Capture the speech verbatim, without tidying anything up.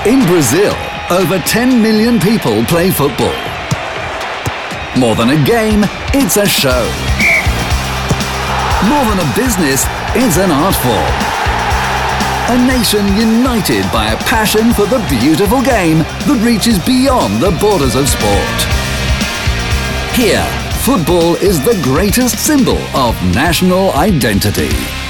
In Brazil, over ten million people play football. More than a game, it's a show. More than a business, it's an art form. A nation united by a passion for the beautiful game that reaches beyond the borders of sport. Here, football is the greatest symbol of national identity.